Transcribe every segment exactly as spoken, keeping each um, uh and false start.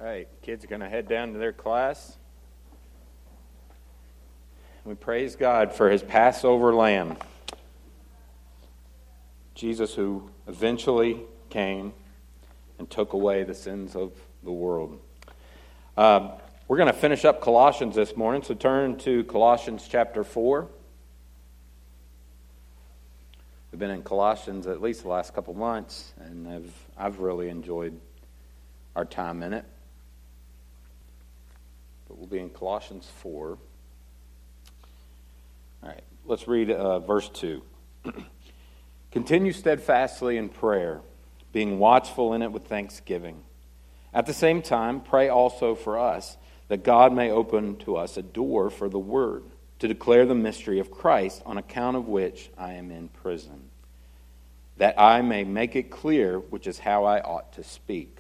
right, kids are going to head down to their class. We praise God for his Passover lamb, Jesus, who eventually came and took away the sins of the world. Uh, we're going to finish up Colossians this morning, so turn to Colossians chapter four. We've been in Colossians at least the last couple months, and I've I've really enjoyed our time in it. But we'll be in Colossians four. All right, let's read uh, verse two. Continue steadfastly in prayer, being watchful in it with thanksgiving. At the same time, pray also for us, that God may open to us a door for the word, to declare the mystery of Christ, on account of which I am in prison, that I may make it clear which is how I ought to speak.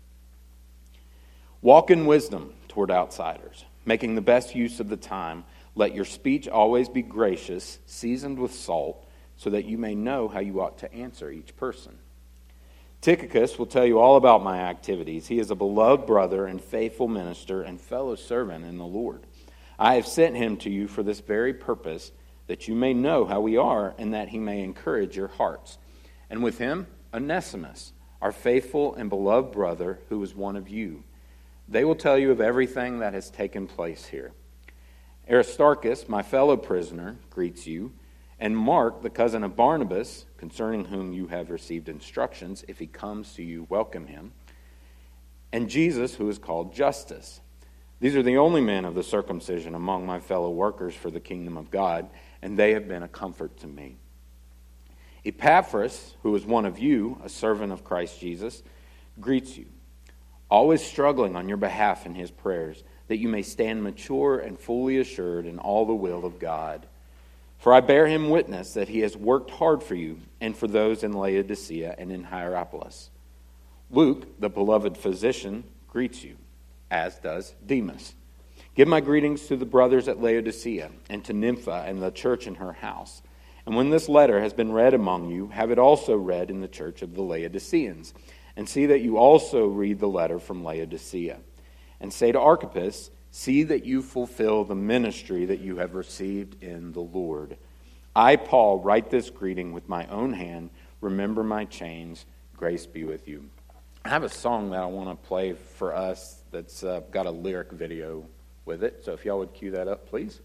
Walk in wisdom toward outsiders, making the best use of the time. Let your speech always be gracious, seasoned with salt, so that you may know how you ought to answer each person. Tychicus will tell you all about my activities. He is a beloved brother and faithful minister and fellow servant in the Lord. I have sent him to you for this very purpose, that you may know how we are, and that he may encourage your hearts. And with him, Onesimus, our faithful and beloved brother, who is one of you. They will tell you of everything that has taken place here. Aristarchus, my fellow prisoner, greets you, and Mark, the cousin of Barnabas, concerning whom you have received instructions. If he comes to you, welcome him. And Jesus, who is called Justus. These are the only men of the circumcision among my fellow workers for the kingdom of God, and they have been a comfort to me. Epaphras, who is one of you, a servant of Christ Jesus, greets you, always struggling on your behalf in his prayers, that you may stand mature and fully assured in all the will of God. For I bear him witness that he has worked hard for you and for those in Laodicea and in Hierapolis. Luke, the beloved physician, greets you, as does Demas. Give my greetings to the brothers at Laodicea and to Nympha and the church in her house. And when this letter has been read among you, have it also read in the church of the Laodiceans. And see that you also read the letter from Laodicea. And say to Archippus, see that you fulfill the ministry that you have received in the Lord. I, Paul, write this greeting with my own hand. Remember my chains. Grace be with you. I have a song that I want to play for us that's uh, got a lyric video with it. So if y'all would cue that up, please.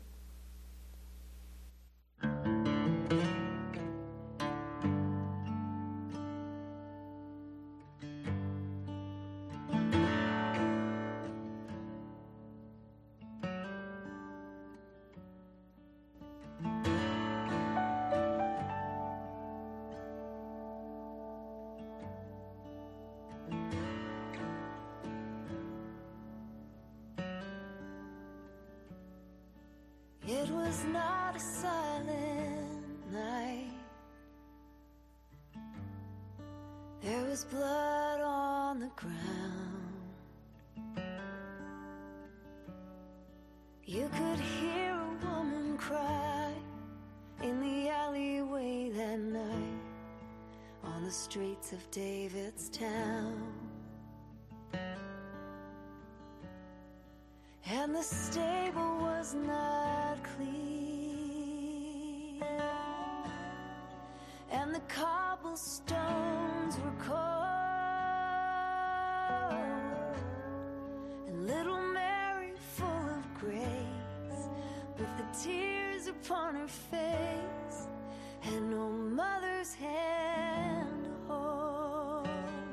It was not a silent night. There was blood on the ground. You could hear a woman cry in the alleyway that night on the streets of David's town. And the stable was not clean, and the cobblestones were cold, and little Mary, full of grace, with the tears upon her face, and no mother's hand to hold.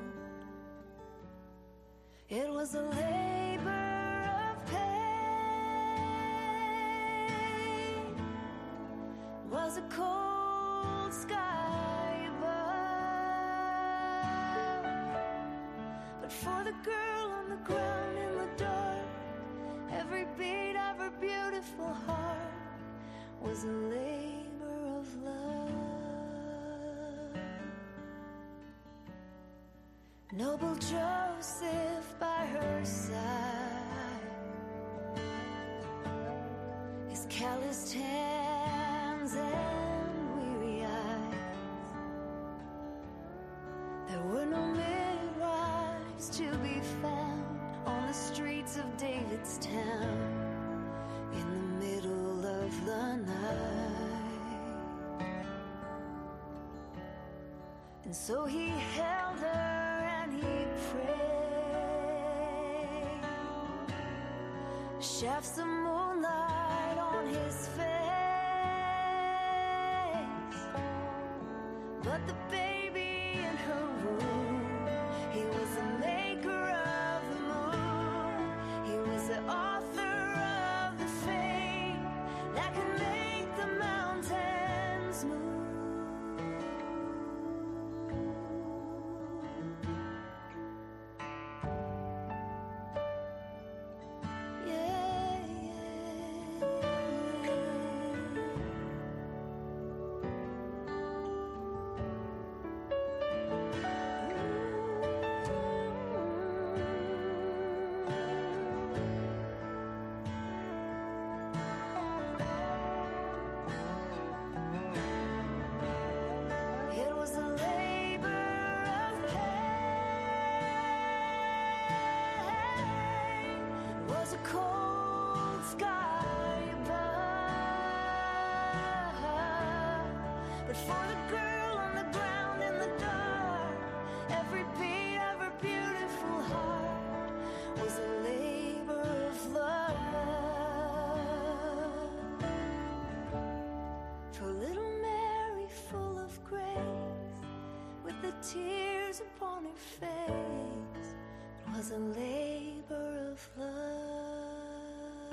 It was a labor was a cold sky above, but for the girl on the ground in the dark, every beat of her beautiful heart was a labor of love. Noble Joseph by her side, his calloused hands and weary eyes. There were no midwives to be found on the street streets of David's town in the middle of the night. And so he held her and he prayed. Shafts of moonlight on his face. But the baby in her womb, he was the maker of the moon. He was the author of the fate that could make the mountains move. Yeah, it was a labor of pain. It was a cold sky above. But for the girl on the ground in the dark, every beat of her beautiful heart was a labor of love. For little Mary, full of grace, with the tears upon her face, it was a labor of love.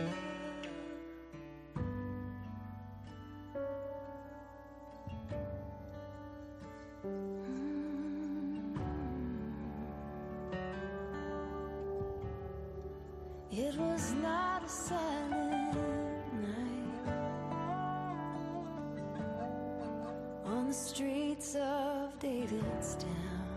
It was not a silent night on the streets of David's town.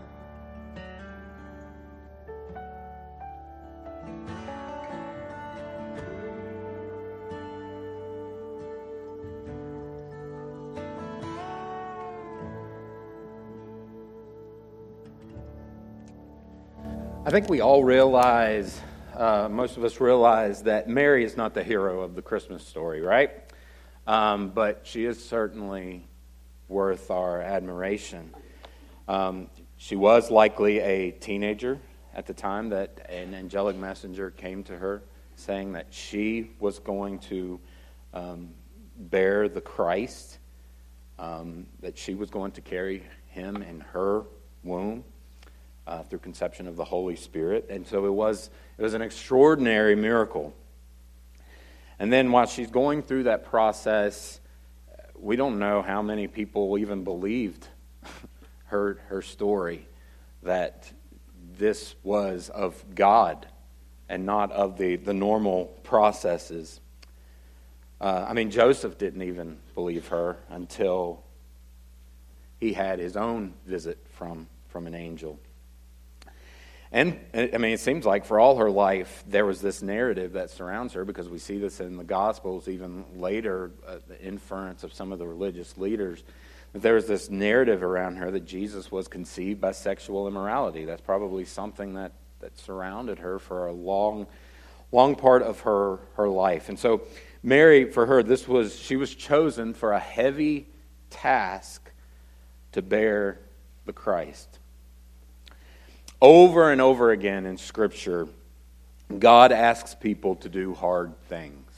I think we all realize, uh, most of us realize that Mary is not the hero of the Christmas story, right? Um, but she is certainly worth our admiration. Um, she was likely a teenager at the time that an angelic messenger came to her saying that she was going to um, bear the Christ, um, that she was going to carry him in her womb. Uh, through conception of the Holy Spirit. And so it was it was an extraordinary miracle. And then while she's going through that process, we don't know how many people even believed her, her story, that this was of God and not of the, the normal processes. Uh, I mean, Joseph didn't even believe her until he had his own visit from, from an angel. And, I mean, it seems like for all her life, there was this narrative that surrounds her, because we see this in the Gospels, even later, uh, the inference of some of the religious leaders, that there was this narrative around her that Jesus was conceived by sexual immorality. That's probably something that, that surrounded her for a long, long part of her, her life. And so Mary, for her, this was she was chosen for a heavy task to bear the Christ. Over and over again in Scripture, God asks people to do hard things.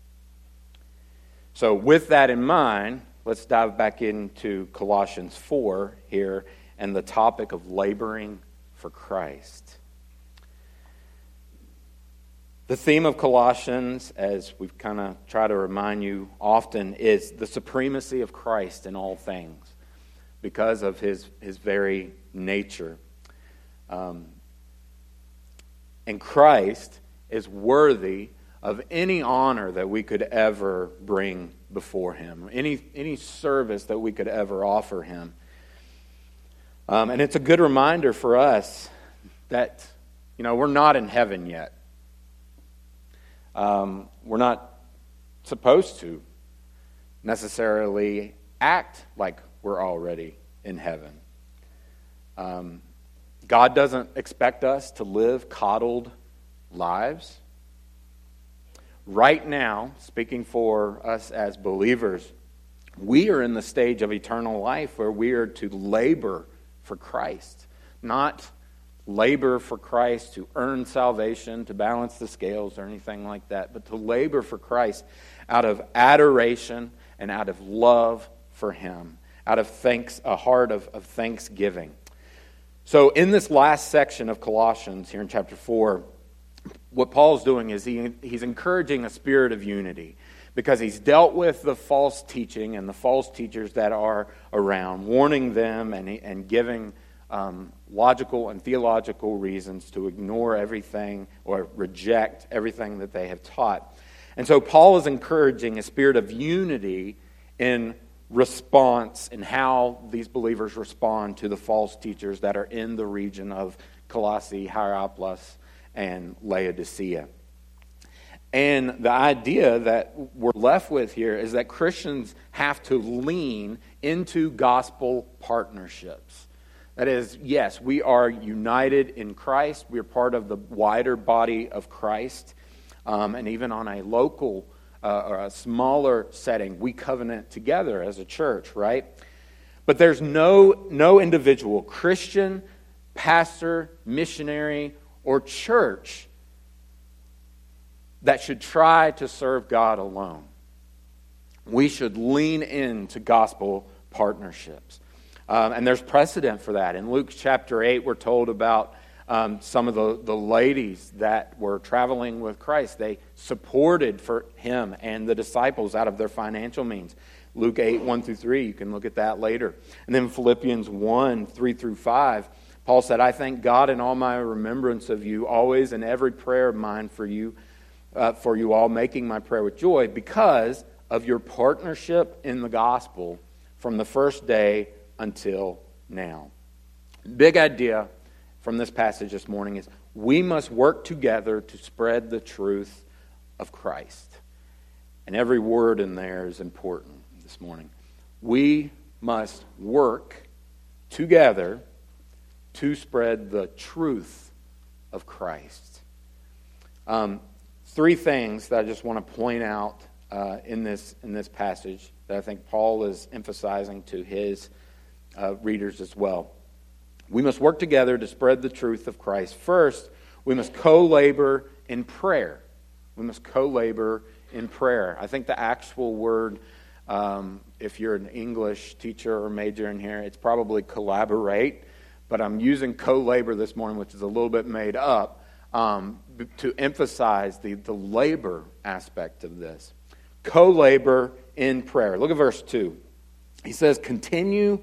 So with that in mind, let's dive back into Colossians four here and the topic of laboring for Christ. The theme of Colossians, as we've kind of tried to remind you often, is the supremacy of Christ in all things because of his, his very nature. Um, and Christ is worthy of any honor that we could ever bring before him, any any service that we could ever offer him. Um, and it's a good reminder for us that, you know, we're not in heaven yet. Um, we're not supposed to necessarily act like we're already in heaven. Um, God doesn't expect us to live coddled lives. Right now, speaking for us as believers, we are in the stage of eternal life where we are to labor for Christ. Not labor for Christ to earn salvation, to balance the scales or anything like that, but to labor for Christ out of adoration and out of love for Him, out of thanks, a heart of, of thanksgiving. So in this last section of Colossians, here in chapter four, what Paul's doing is he he's encouraging a spirit of unity, because he's dealt with the false teaching and the false teachers that are around, warning them and, and giving um, logical and theological reasons to ignore everything or reject everything that they have taught. And so Paul is encouraging a spirit of unity in response in how these believers respond to the false teachers that are in the region of Colossae, Hierapolis, and Laodicea. And the idea that we're left with here is that Christians have to lean into gospel partnerships. That is, yes, we are united in Christ. We are part of the wider body of Christ. Um, and even on a local uh, or a smaller setting, we covenant together as a church, right? But there's no, no individual, Christian, pastor, missionary, or church that should try to serve God alone. We should lean into gospel partnerships. Um, and there's precedent for that. In Luke chapter eight, we're told about um, some of the, the ladies that were traveling with Christ. They supported for him and the disciples out of their financial means. Luke eight, one through three, you can look at that later. And then Philippians one, three through five, Paul said, I thank God in all my remembrance of you, always in every prayer of mine for you, uh, for you all, making my prayer with joy, because of your partnership in the gospel from the first day until now. Big idea from this passage this morning is we must work together to spread the truth of Christ. And every word in there is important this morning. We must work together to spread the truth of Christ. Um, three things that I just want to point out uh, in this in this passage that I think Paul is emphasizing to his uh, readers as well. We must work together to spread the truth of Christ. First, we must co-labor in prayer. We must co-labor in prayer. I think the actual word, um, if you're an English teacher or major in here, it's probably collaborate. But I'm using co-labor this morning, which is a little bit made up, um, to emphasize the, the labor aspect of this. Co-labor in prayer. Look at verse two. He says, continue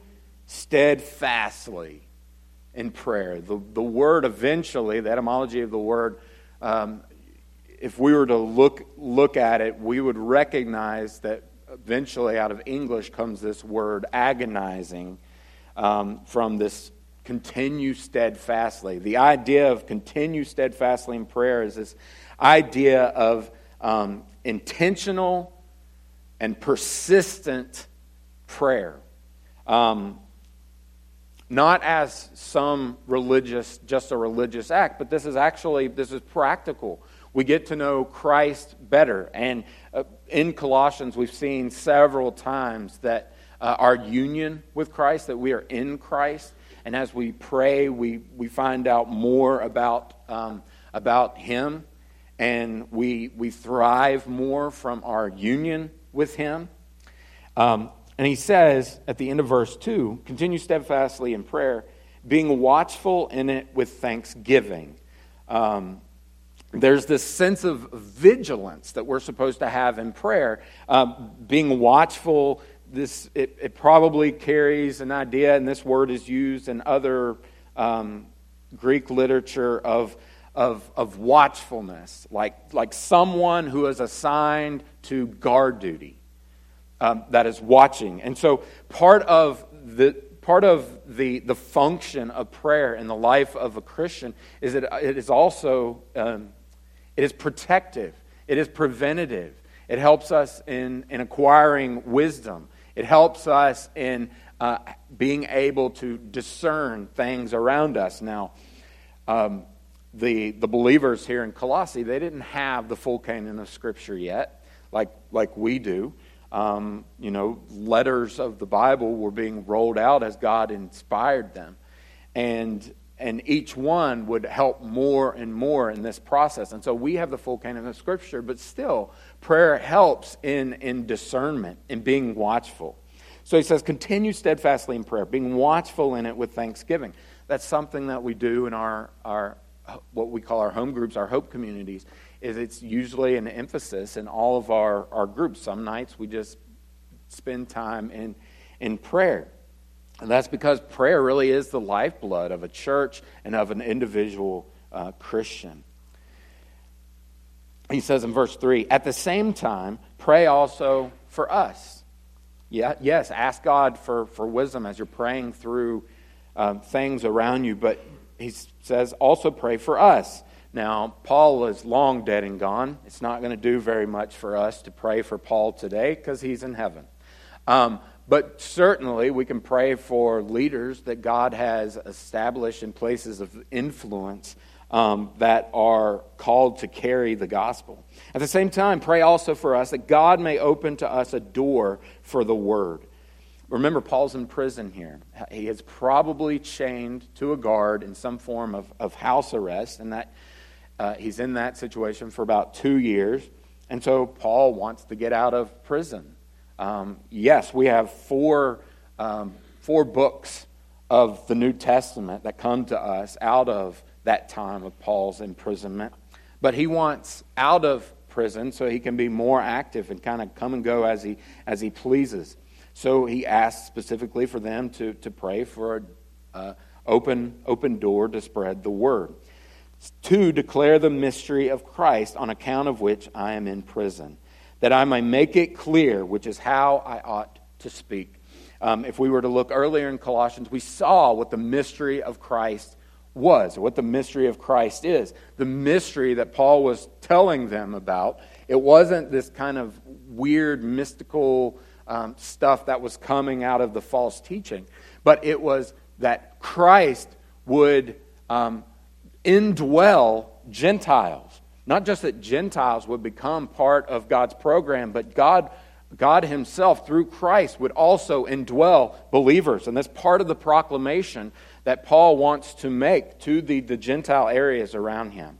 steadfastly in prayer. The, the word eventually, the etymology of the word, um, if we were to look, look at it, we would recognize that eventually out of English comes this word agonizing um, from this continue steadfastly. The idea of continue steadfastly in prayer is this idea of um, intentional and persistent prayer. Um, not as some religious, just a religious act, but this is actually, this is practical. We get to know Christ better. And uh, in Colossians, we've seen several times that uh, our union with Christ, that we are in Christ. And as we pray, we, we find out more about um, about Him, and we we thrive more from our union with Him. Um, and he says at the end of verse two, continue steadfastly in prayer, being watchful in it with thanksgiving. Um, there's this sense of vigilance that we're supposed to have in prayer, uh, being watchful. This it, it probably carries an idea, and this word is used in other um, Greek literature of, of of watchfulness, like like someone who is assigned to guard duty, um, that is watching. And so part of the part of the the function of prayer in the life of a Christian is that it is also um, it is protective, it is preventative. It helps us in in acquiring wisdom. It helps us in uh, being able to discern things around us. Now, um, the, the believers here in Colossae, they didn't have the full canon of Scripture yet, like, like we do. Um, you know, letters of the Bible were being rolled out as God inspired them. And and each one would help more and more in this process. And so we have the full canon of Scripture, but still, prayer helps in, in discernment, in being watchful. So he says, continue steadfastly in prayer, being watchful in it with thanksgiving. That's something that we do in our, our what we call our home groups, our hope communities, is it's usually an emphasis in all of our, our groups. Some nights we just spend time in, in prayer. And that's because prayer really is the lifeblood of a church and of an individual uh, Christian. He says in verse three, at the same time, pray also for us. Yeah, yes, ask God for, for wisdom as you're praying through um, things around you, but he says also pray for us. Now, Paul is long dead and gone. It's not going to do very much for us to pray for Paul today because he's in heaven. Um, but certainly we can pray for leaders that God has established in places of influence um, that are called to carry the gospel. At the same time, pray also for us that God may open to us a door for the word. Remember, Paul's in prison here. He is probably chained to a guard in some form of, of house arrest, and that uh, he's in that situation for about two years. And so Paul wants to get out of prison. Um, yes, we have four um, four books of the New Testament that come to us out of that time of Paul's imprisonment. But he wants out of prison so he can be more active and kind of come and go as he as he pleases. So he asks specifically for them to, to pray for an uh, open, open door to spread the word. To declare the mystery of Christ, on account of which I am in prison, that I may make it clear, which is how I ought to speak. Um, if we were to look earlier in Colossians, we saw what the mystery of Christ was, or what the mystery of Christ is. The mystery that Paul was telling them about, it wasn't this kind of weird, mystical um, stuff that was coming out of the false teaching, but it was that Christ would um, indwell Gentiles. Not just that Gentiles would become part of God's program, but God, God himself, through Christ, would also indwell believers. And that's part of the proclamation that Paul wants to make to the, the Gentile areas around him.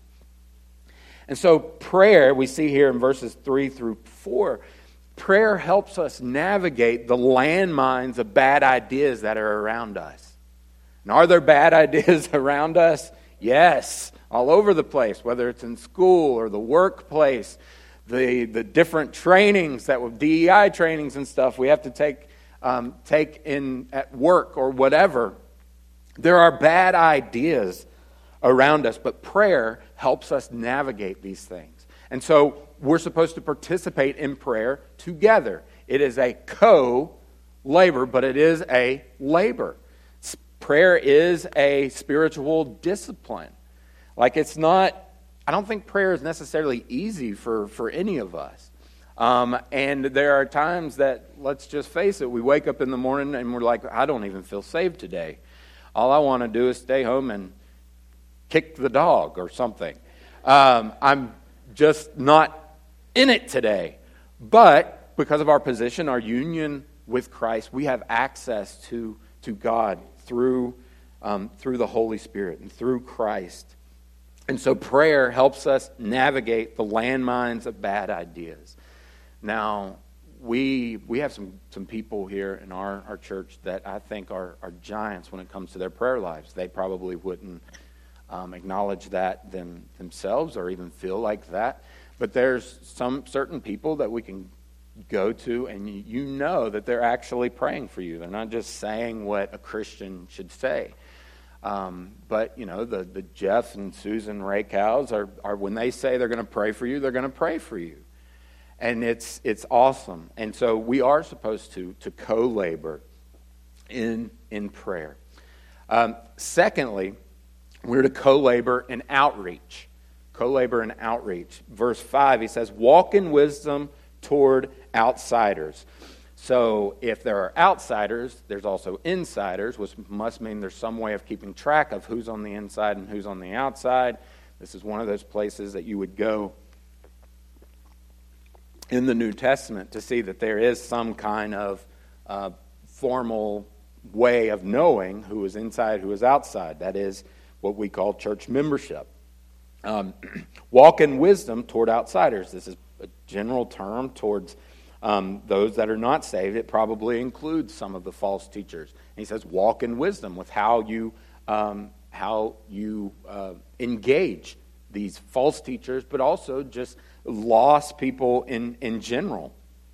And so prayer, we see here in verses three through four, prayer helps us navigate the landmines of bad ideas that are around us. And are there bad ideas around us? Yes, all over the place, whether it's in school or the workplace, the the different trainings that with D E I trainings and stuff we have to take um, take in at work or whatever. There are bad ideas around us, but prayer helps us navigate these things. And so we're supposed to participate in prayer together. It is a co-labor, but it is a labor. Prayer is a spiritual discipline. Like it's not, I don't think prayer is necessarily easy for, for any of us. Um, and there are times that, let's just face it, we wake up in the morning and we're like, I don't even feel saved today. All I want to do is stay home and kick the dog or something. Um, I'm just not in it today. But because of our position, our union with Christ, we have access to, to God through um, through the Holy Spirit and through Christ. And so prayer helps us navigate the landmines of bad ideas. Now, we we have some, some people here in our, our church that I think are, are giants when it comes to their prayer lives. They probably wouldn't um, acknowledge that them, themselves or even feel like that. But there's some certain people that we can go to and you know that they're actually praying for you. They're not just saying what a Christian should say. Um, but, you know, the, the Jeff and Susan Ray Cows are, are, when they say they're going to pray for you, they're going to pray for you. And it's it's awesome. And so we are supposed to, to co-labor in, in prayer. Um, secondly, we're to co-labor in outreach. Co-labor in outreach. Verse five, he says, walk in wisdom toward outsiders. So if there are outsiders, there's also insiders, which must mean there's some way of keeping track of who's on the inside and who's on the outside. This is one of those places that you would go in the New Testament to see that there is some kind of uh, formal way of knowing who is inside, who is outside. That is what we call church membership. Um, walk in wisdom toward outsiders. This is a general term towards um, those that are not saved. It probably includes some of the false teachers. And he says, walk in wisdom with how you um, how you uh, engage these false teachers, but also just lost people in in general.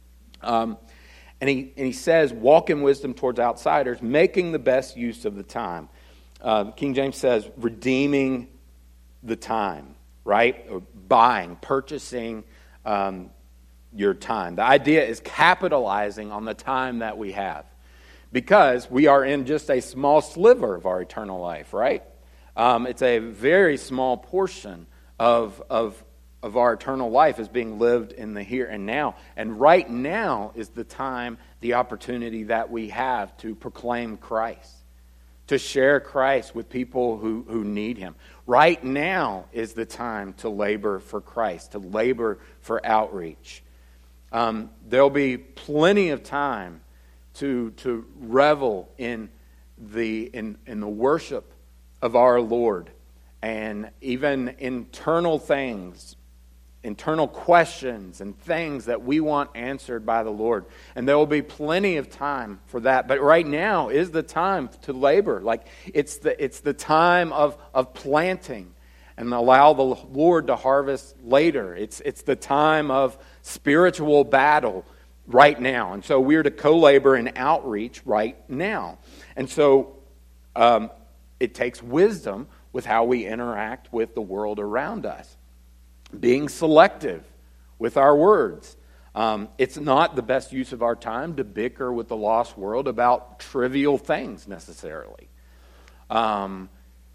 Um, and he and he says, walk in wisdom towards outsiders, making the best use of the time. Uh, King James says, redeeming the time, right? Or buying, purchasing um, your time. The idea is capitalizing on the time that we have, because we are in just a small sliver of our eternal life, right? Um, it's a very small portion of of of our eternal life is being lived in the here and now. And right now is the time, the opportunity that we have to proclaim Christ, to share Christ with people who, who need Him. Right now is the time to labor for Christ, to labor for outreach. Um, there'll be plenty of time to to revel in the in, in the worship of our Lord, and even internal things, internal questions and things that we want answered by the Lord. And there will be plenty of time for that. But right now is the time to labor. Like it's the it's the time of, of planting and allow the Lord to harvest later. It's it's the time of spiritual battle right now. And so we're to co-labor in outreach right now. And so um, it takes wisdom with how we interact with the world around us. Being selective with our words. Um, it's not the best use of our time to bicker with the lost world about trivial things necessarily. Um,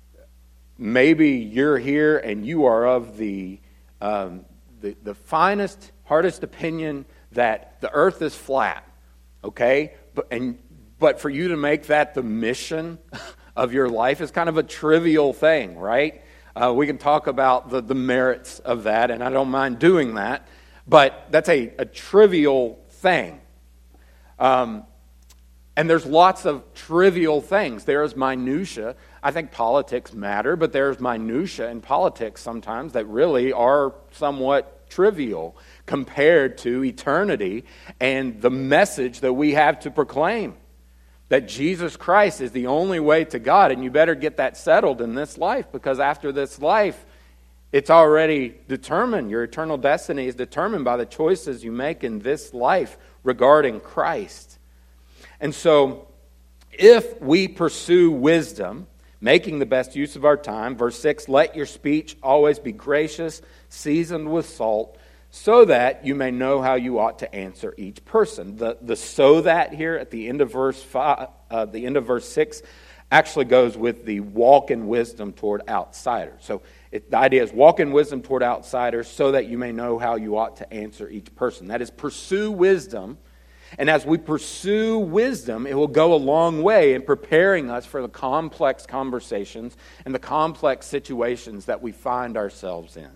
maybe you're here and you are of the, um, the the finest, hardest opinion that the earth is flat, okay? But and but for you to make that the mission of your life is kind of a trivial thing, right? Uh, we can talk about the, the merits of that, and I don't mind doing that, but that's a, a trivial thing. Um, and there's lots of trivial things. There's minutia. I think politics matter, but there's minutia in politics sometimes that really are somewhat trivial compared to eternity and the message that we have to proclaim. That Jesus Christ is the only way to God, and you better get that settled in this life, because after this life, it's already determined. Your eternal destiny is determined by the choices you make in this life regarding Christ. And so, if we pursue wisdom, making the best use of our time, verse six, let your speech always be gracious, seasoned with salt, so that you may know how you ought to answer each person. The the so that here at the end of verse five, uh, the end of verse six, actually goes with the walk in wisdom toward outsiders. So it, the idea is walk in wisdom toward outsiders, so that you may know how you ought to answer each person. That is, pursue wisdom, and as we pursue wisdom, it will go a long way in preparing us for the complex conversations and the complex situations that we find ourselves in.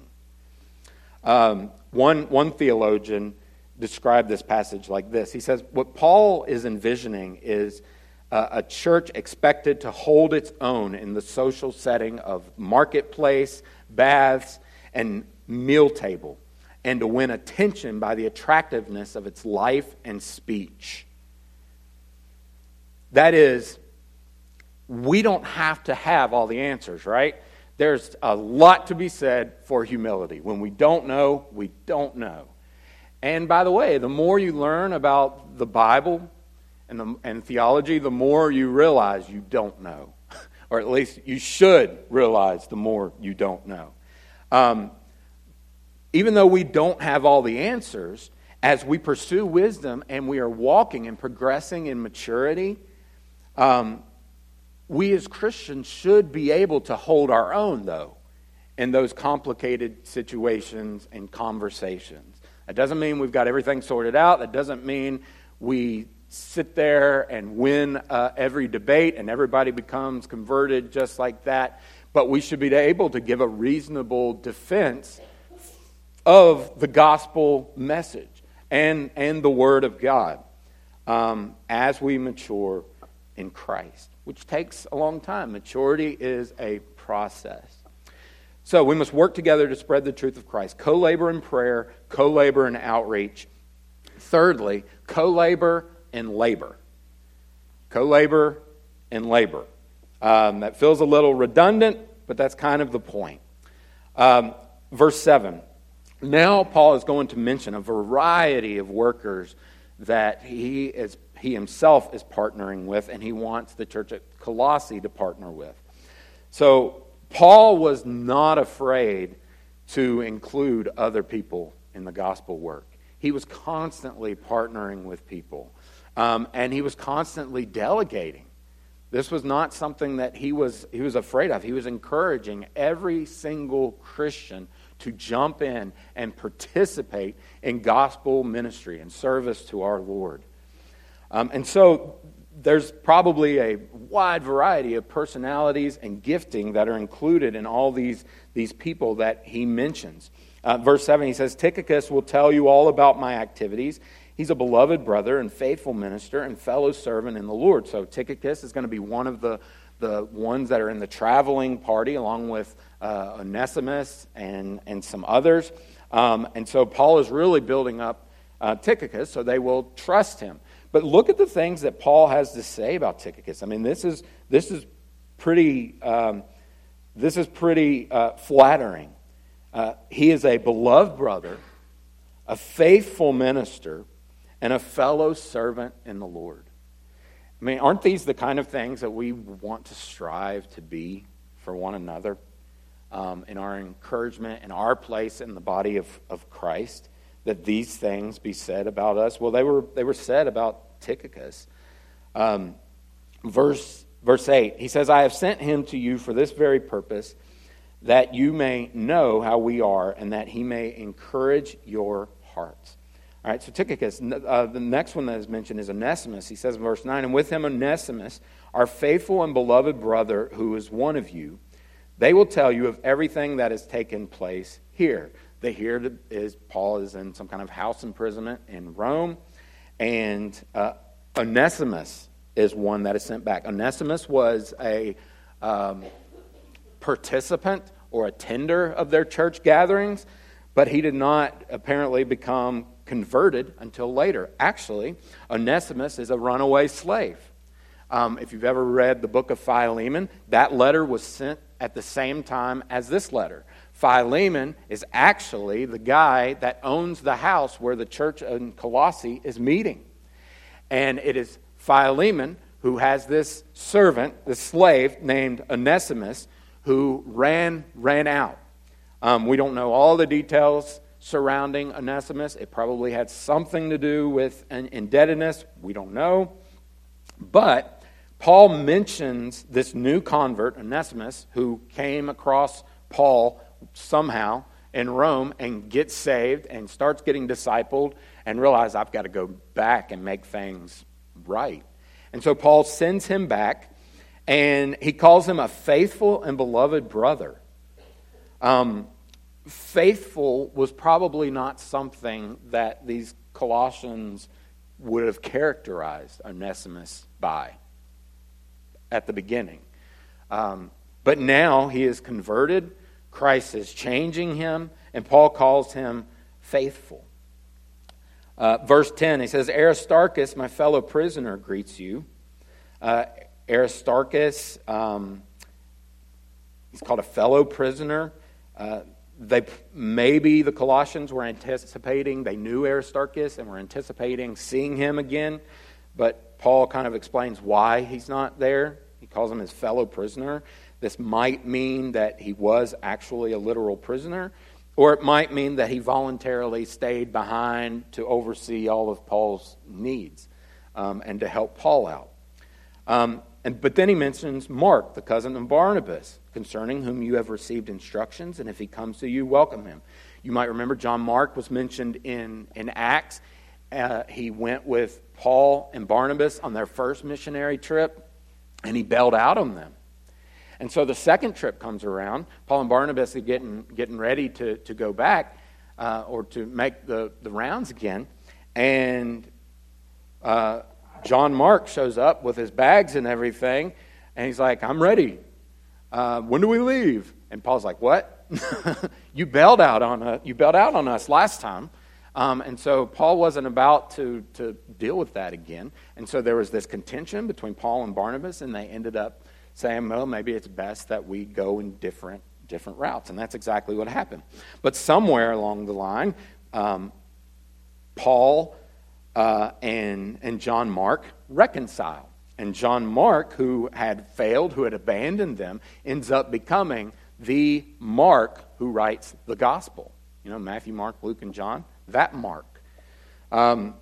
Um, one, one theologian described this passage like this. He says, what Paul is envisioning is a, a church expected to hold its own in the social setting of marketplace, baths, and meal table, and to win attention by the attractiveness of its life and speech. That is, we don't have to have all the answers, right? There's a lot to be said for humility. When we don't know, we don't know. And by the way, the more you learn about the Bible and, the, and theology, the more you realize you don't know. Or at least you should realize the more you don't know. Um, even though we don't have all the answers, as we pursue wisdom and we are walking and progressing in maturity, um, we as Christians should be able to hold our own, though, in those complicated situations and conversations. That doesn't mean we've got everything sorted out. That doesn't mean we sit there and win uh, every debate and everybody becomes converted just like that. but we should be able to give a reasonable defense of the gospel message and, and the Word of God um, as we mature in Christ, which takes a long time. Maturity is a process. So we must work together to spread the truth of Christ. Co-labor in prayer, co-labor in outreach. Thirdly, co-labor in labor. Co-labor in labor. Um, that feels a little redundant, but that's kind of the point. Um, verse seven. Now Paul is going to mention a variety of workers that he is he himself is partnering with, and he wants the church at Colossae to partner with. So Paul was not afraid to include other people in the gospel work. He was constantly partnering with people, um, and he was constantly delegating. This was not something that he was he was afraid of. He was encouraging every single Christian to jump in and participate in gospel ministry and service to our Lord. Um, and so there's probably a wide variety of personalities and gifting that are included in all these, these people that he mentions. Uh, verse seven, he says, Tychicus will tell you all about my activities. He's a beloved brother and faithful minister and fellow servant in the Lord. So Tychicus is going to be one of the, the ones that are in the traveling party, along with uh, Onesimus and, and some others. Um, and so Paul is really building up uh, Tychicus so they will trust him. But look at the things that Paul has to say about Tychicus. I mean, this is this is pretty um, this is pretty uh, flattering. Uh, he is a beloved brother, a faithful minister, and a fellow servant in the Lord. I mean, aren't these the kind of things that we want to strive to be for one another um, in our encouragement, in our place in the body of, of Christ? That these things be said about us? Well, they were they were said about Tychicus. Um, verse verse eight, he says, I have sent him to you for this very purpose, that you may know how we are, and that he may encourage your hearts. All right, so Tychicus, uh, the next one that is mentioned is Onesimus. He says in verse nine, and with him Onesimus, our faithful and beloved brother, who is one of you, they will tell you of everything that has taken place here. The here is Paul is in some kind of house imprisonment in Rome, and uh, Onesimus is one that is sent back. Onesimus was a um, participant or attender of their church gatherings, but he did not apparently become converted until later. Actually, Onesimus is a runaway slave. Um, if you've ever read the book of Philemon, that letter was sent at the same time as this letter. Philemon is actually the guy that owns the house where the church in Colossae is meeting. And it is Philemon who has this servant, this slave named Onesimus, who ran ran out. Um, we don't know all the details surrounding Onesimus. It probably had something to do with an indebtedness. We don't know. But Paul mentions this new convert, Onesimus, who came across Paul somehow in Rome and gets saved and starts getting discipled and realizes, I've got to go back and make things right. And so Paul sends him back, and he calls him a faithful and beloved brother. Um, faithful was probably not something that these Colossians would have characterized Onesimus by at the beginning. Um, but now he is converted. Christ is changing him, and Paul calls him faithful. Uh, verse ten, he says, Aristarchus, my fellow prisoner, greets you. Uh, Aristarchus, um, he's called a fellow prisoner. Uh, they maybe the Colossians were anticipating, they knew Aristarchus and were anticipating seeing him again, but Paul kind of explains why he's not there. He calls him his fellow prisoner. This might mean that he was actually a literal prisoner, or it might mean that he voluntarily stayed behind to oversee all of Paul's needs um, and to help Paul out. Um, and but then he mentions Mark, the cousin of Barnabas, concerning whom you have received instructions, and if he comes to you, welcome him. You might remember John Mark was mentioned in, in Acts. Uh, he went with Paul and Barnabas on their first missionary trip, and he bailed out on them. And so the second trip comes around. Paul and Barnabas are getting getting ready to, to go back uh, or to make the, the rounds again. And uh, John Mark shows up with his bags and everything. And he's like, I'm ready. Uh, when do we leave? And Paul's like, what? you bailed out on us. You bailed out on us last time. Um, and so Paul wasn't about to, to deal with that again. And so there was this contention between Paul and Barnabas, and they ended up saying, well, maybe it's best that we go in different different routes. And that's exactly what happened. But somewhere along the line, um, Paul uh, and, and John Mark reconcile. And John Mark, who had failed, who had abandoned them, ends up becoming the Mark who writes the gospel. You know, Matthew, Mark, Luke, and John. That Mark. Um,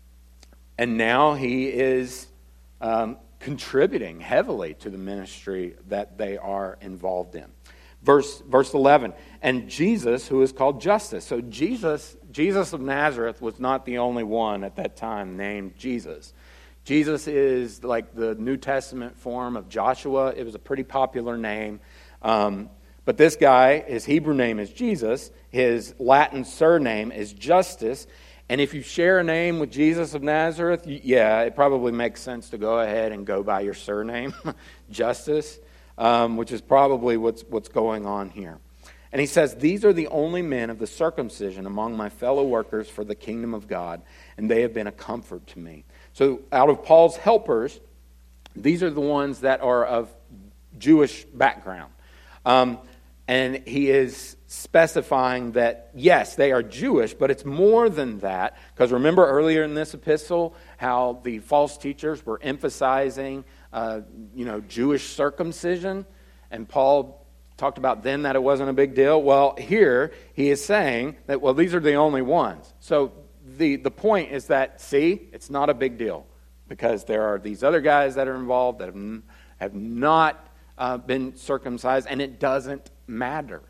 and now he is um, contributing heavily to the ministry that they are involved in. Verse verse eleven, and Jesus, who is called Justus. So Jesus, Jesus of Nazareth was not the only one at that time named Jesus. Jesus is like the New Testament form of Joshua. It was a pretty popular name. Um, but this guy, his Hebrew name is Jesus. His Latin surname is Justus. And if you share a name with Jesus of Nazareth, yeah, it probably makes sense to go ahead and go by your surname, Justus, um, which is probably what's what's going on here. And he says, these are the only men of the circumcision among my fellow workers for the kingdom of God, and they have been a comfort to me. So out of Paul's helpers, these are the ones that are of Jewish background. Um, and he is specifying that, yes, they are Jewish, but it's more than that. Because remember earlier in this epistle how the false teachers were emphasizing, uh, you know, Jewish circumcision? And Paul talked about then that it wasn't a big deal. Well, here he is saying that, well, these are the only ones. So the, the point is that, see, it's not a big deal. Because there are these other guys that are involved that have, have not uh, been circumcised, and it doesn't matter.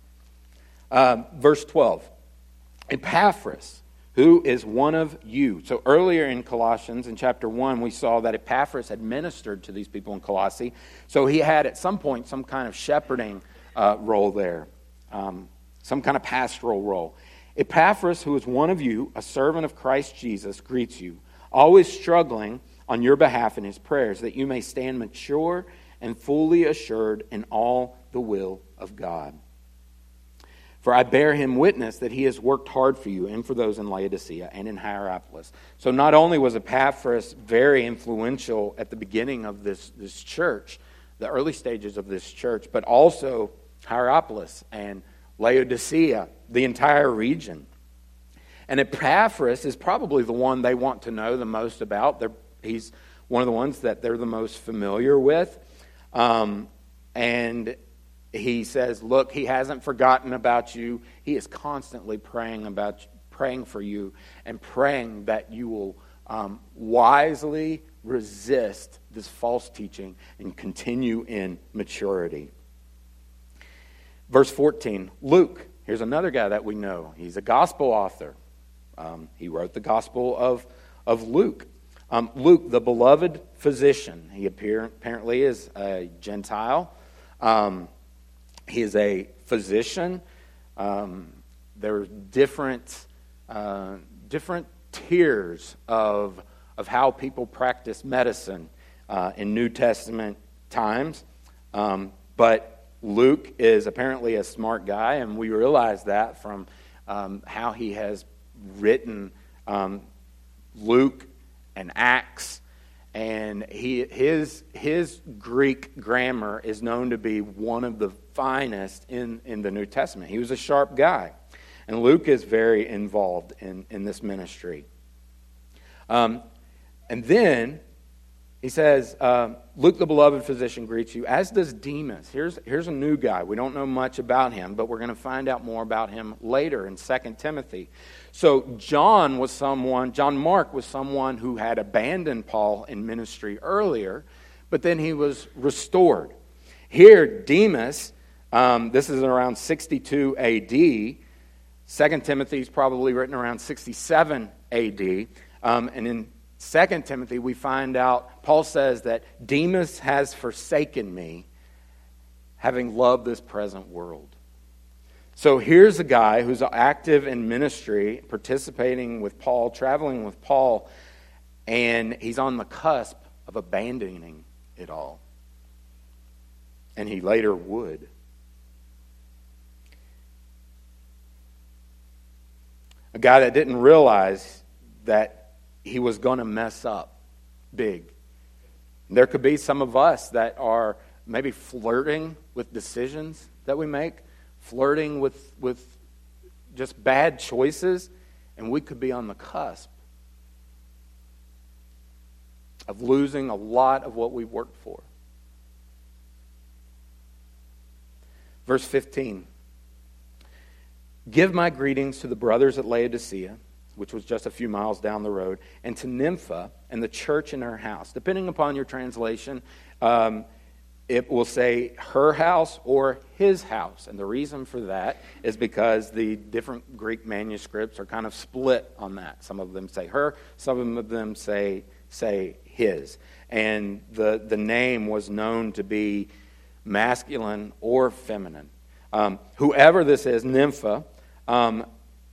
Uh, verse twelve, Epaphras, who is one of you. So earlier in Colossians, in chapter one, we saw that Epaphras had ministered to these people in Colossae. So he had at some point some kind of shepherding uh, role there, um, some kind of pastoral role. Epaphras, who is one of you, a servant of Christ Jesus, greets you, always struggling on your behalf in his prayers, that you may stand mature and fully assured in all the will of God. For I bear him witness that he has worked hard for you and for those in Laodicea and in Hierapolis. So not only was Epaphras very influential at the beginning of this, this church, the early stages of this church, but also Hierapolis and Laodicea, the entire region. And Epaphras is probably the one they want to know the most about. They're, he's one of the ones that they're the most familiar with. Um, and he says, look, he hasn't forgotten about you. He is constantly praying about, praying for you and praying that you will um, wisely resist this false teaching and continue in maturity. Verse fourteen, Luke. Here's another guy that we know. He's a gospel author. Um, he wrote the Gospel of, of Luke. Um, Luke, the beloved physician. He appear, apparently is a Gentile. Um, he is a physician. Um, there's different uh, different tiers of of how people practice medicine uh, in New Testament times. Um, but Luke is apparently a smart guy, and we realize that from um, how he has written um, Luke and Acts, and he his his Greek grammar is known to be one of the finest in, in the New Testament. He was a sharp guy, and Luke is very involved in, in this ministry. Um, and then he says, uh, Luke the beloved physician greets you, as does Demas. Here's, here's a new guy. We don't know much about him, but we're going to find out more about him later in Second Timothy. So John was someone, John Mark was someone who had abandoned Paul in ministry earlier, but then he was restored. Here, Demas, um, this is around sixty-two A D. Second Timothy is probably written around sixty-seven A D. Um, and in Second Timothy, we find out, Paul says that Demas has forsaken me, having loved this present world. So here's a guy who's active in ministry, participating with Paul, traveling with Paul, and he's on the cusp of abandoning it all. And he later would. A guy that didn't realize that he was going to mess up big. There could be some of us that are maybe flirting with decisions that we make, flirting with, with just bad choices, and we could be on the cusp of losing a lot of what we've worked for. Verse fifteen. Give my greetings to the brothers at Laodicea, which was just a few miles down the road, and to Nympha and the church in her house. Depending upon your translation, um, it will say her house or his house. And the reason for that is because the different Greek manuscripts are kind of split on that. Some of them say her, some of them say say his. And the, the name was known to be masculine or feminine. Um, whoever this is, Nympha, um,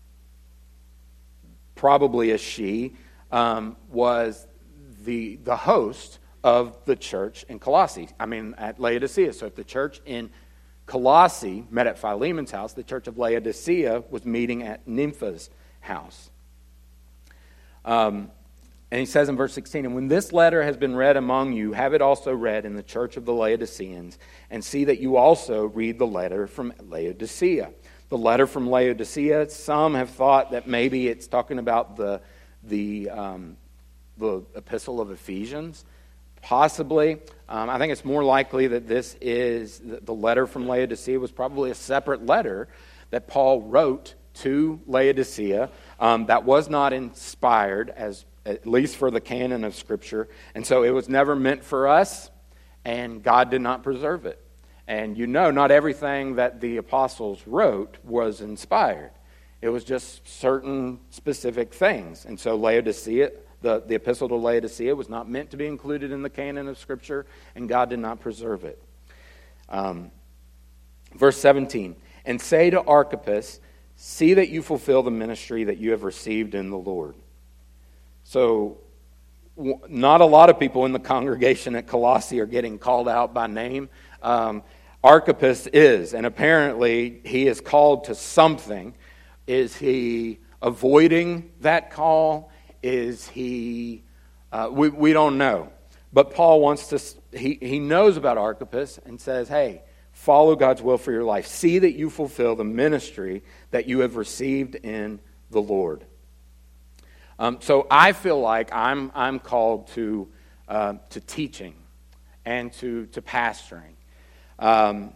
probably a she, um, was the the host of the church in Colossae. I mean, at Laodicea. So if the church in Colossae met at Philemon's house, the church of Laodicea was meeting at Nympha's house. Um, and he says in verse sixteen, and when this letter has been read among you, have it also read in the church of the Laodiceans, and see that you also read the letter from Laodicea. The letter from Laodicea, some have thought that maybe it's talking about the the um, the epistle of Ephesians. Possibly. Um, I think it's more likely that this is, the letter from Laodicea was probably a separate letter that Paul wrote to Laodicea um, that was not inspired, as at least for the canon of Scripture. And so it was never meant for us, and God did not preserve it. And you know, not everything that the apostles wrote was inspired. It was just certain specific things. And so Laodicea, the, the epistle to Laodicea was not meant to be included in the canon of Scripture, and God did not preserve it. Um, verse seventeen, and say to Archippus, see that you fulfill the ministry that you have received in the Lord. So, w- not a lot of people in the congregation at Colossae are getting called out by name. Um, Archippus is, and apparently he is called to something. Is he avoiding that call? Is he, uh, we, we don't know. But Paul wants to, he, he knows about Archippus and says, hey, follow God's will for your life. See that you fulfill the ministry that you have received in the Lord. Um, so I feel like I'm I'm called to uh, to teaching and to to pastoring. Um,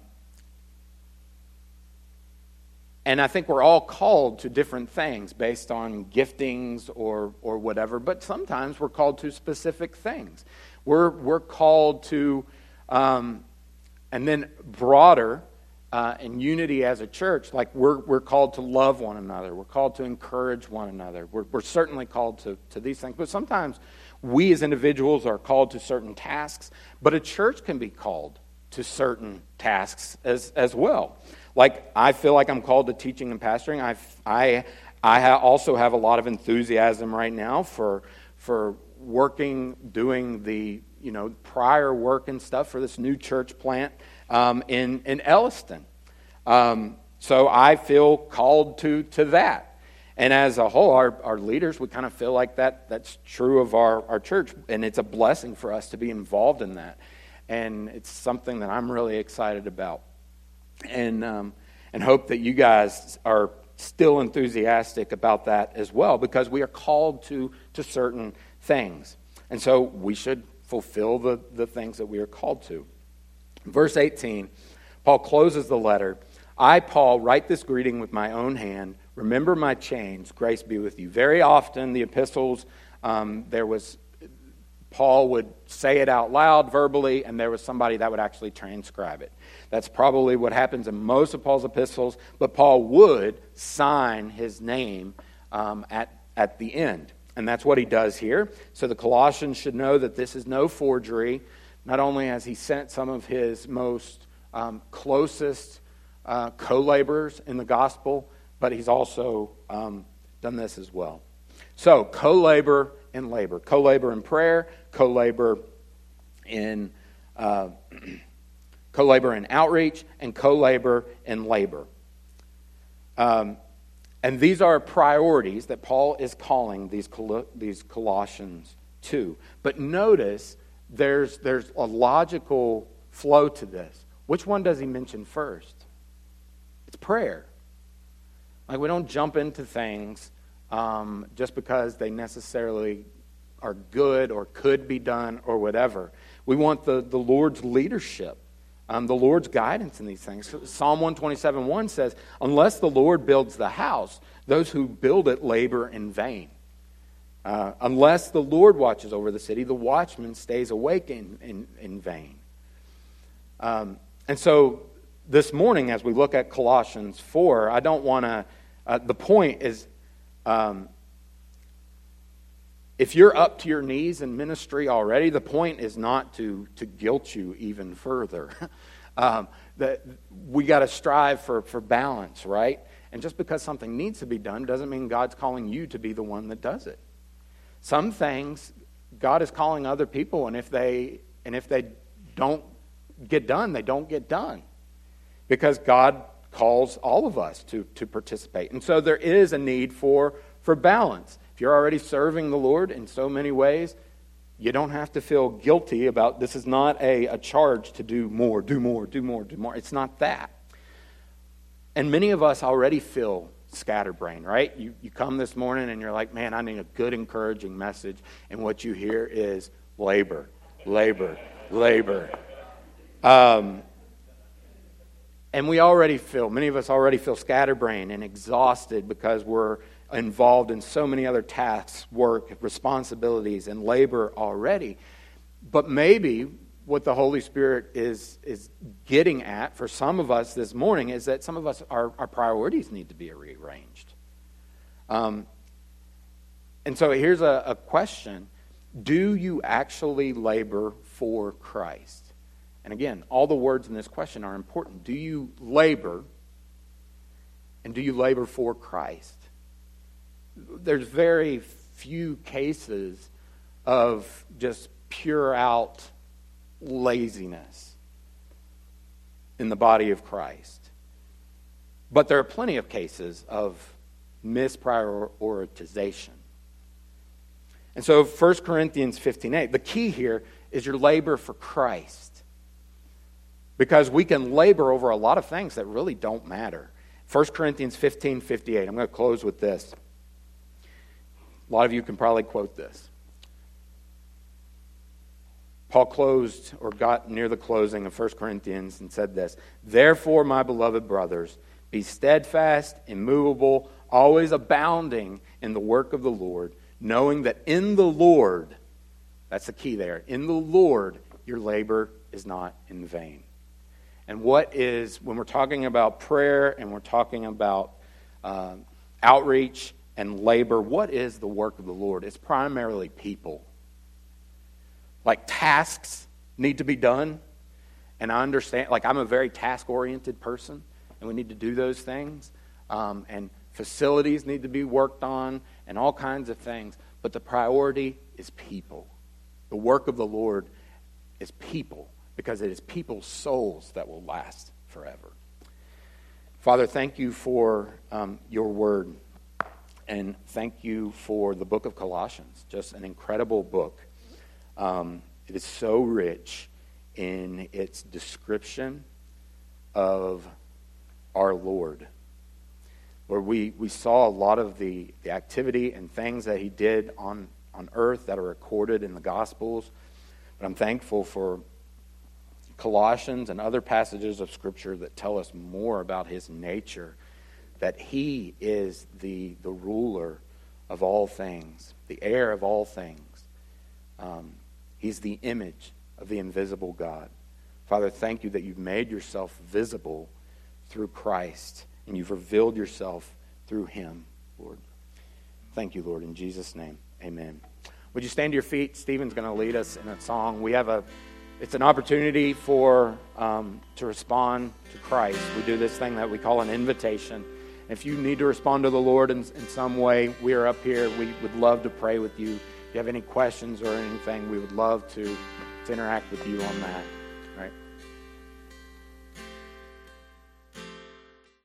and I think we're all called to different things based on giftings or or whatever, but sometimes we're called to specific things. We're we're called to, um, and then broader uh, in unity as a church, like we're we're called to love one another. We're called to encourage one another. We're we're certainly called to, to these things, but sometimes we as individuals are called to certain tasks, but a church can be called to certain tasks as as well. Like, I feel like I'm called to teaching and pastoring. I I I ha- also have a lot of enthusiasm right now for for working, doing the you know prior work and stuff for this new church plant um, in in Elliston. Um, so I feel called to to that. And as a whole, our, our leaders, we kind of feel like that that's true of our, our church, and it's a blessing for us to be involved in that. And it's something that I'm really excited about. And um, and hope that you guys are still enthusiastic about that as well, because we are called to to certain things. And so we should fulfill the, the things that we are called to. Verse eighteen, Paul closes the letter. I, Paul, write this greeting with my own hand. Remember my chains. Grace be with you. Very often the epistles, um, there was... Paul would say it out loud verbally, and there was somebody that would actually transcribe it. That's probably what happens in most of Paul's epistles, but Paul would sign his name um, at, at the end. And that's what he does here. So the Colossians should know that this is no forgery. Not only has he sent some of his most um, closest uh, co-laborers in the gospel, but he's also um, done this as well. So, co-labor and labor. Co-labor in prayer, co-labor in uh, co-labor in outreach, and co-labor in labor. Um, and these are priorities that Paul is calling these Col- these Colossians to. But notice there's there's a logical flow to this. Which one does he mention first? It's prayer. Like, we don't jump into things um, just because they necessarily are good or could be done or whatever. We want the, the Lord's leadership, um, the Lord's guidance in these things. Psalm one twenty-seven one says, unless the Lord builds the house, those who build it labor in vain. Uh, unless the Lord watches over the city, the watchman stays awake in, in, in vain. Um, and so this morning, as we look at Colossians four, I don't want to, uh, the point is, um, if you're up to your knees in ministry already, the point is not to, to guilt you even further. um, that we got to strive for, for balance, right? And just because something needs to be done doesn't mean God's calling you to be the one that does it. Some things God is calling other people, and if they and if they don't get done, they don't get done. Because God calls all of us to, to participate. And so there is a need for, for balance. If you're already serving the Lord in so many ways, you don't have to feel guilty about this is not a, a charge to do more, do more, do more, do more. It's not that. And many of us already feel scatterbrained, right? You, you come this morning and you're like, man, I need a good, encouraging message. And what you hear is labor, labor, labor. Um, and we already feel, many of us already feel scatterbrained and exhausted because we're involved in so many other tasks, work, responsibilities, and labor already. But maybe what the Holy Spirit is is getting at for some of us this morning is that some of us, our, our priorities need to be rearranged. Um, and so here's a, a question. Do you actually labor for Christ? And again, all the words in this question are important. Do you labor, and do you labor for Christ? There's very few cases of just pure out laziness in the body of Christ. But there are plenty of cases of misprioritization. And so First Corinthians fifteen eight, the key here is your labor for Christ. Because we can labor over a lot of things that really don't matter. First Corinthians fifteen fifty-eight, I'm going to close with this. A lot of you can probably quote this. Paul closed or got near the closing of First Corinthians and said this, therefore, my beloved brothers, be steadfast, immovable, always abounding in the work of the Lord, knowing that in the Lord, that's the key there, in the Lord, your labor is not in vain. And what is, when we're talking about prayer and we're talking about uh, outreach and labor, what is the work of the Lord? It's primarily people. Like, tasks need to be done. And I understand, like, I'm a very task-oriented person, and we need to do those things. Um, and facilities need to be worked on, and all kinds of things. But the priority is people. The work of the Lord is people, because it is people's souls that will last forever. Father, thank you for um, your word, and thank you for the book of Colossians, just an incredible book. Um, it is so rich in its description of our Lord. Lord, we, we saw a lot of the, the activity and things that he did on, on earth that are recorded in the Gospels, but I'm thankful for Colossians and other passages of Scripture that tell us more about his nature, that he is the, the ruler of all things, the heir of all things. Um, he's the image of the invisible God. Father, thank you that you've made yourself visible through Christ, and you've revealed yourself through him, Lord. Thank you, Lord, in Jesus' name, amen. Would you stand to your feet? Stephen's going to lead us in a song. We have a it's an opportunity for um, to respond to Christ. We do this thing that we call an invitation. If you need to respond to the Lord in, in some way, we are up here. We would love to pray with you. If you have any questions or anything, we would love to, to interact with you on that.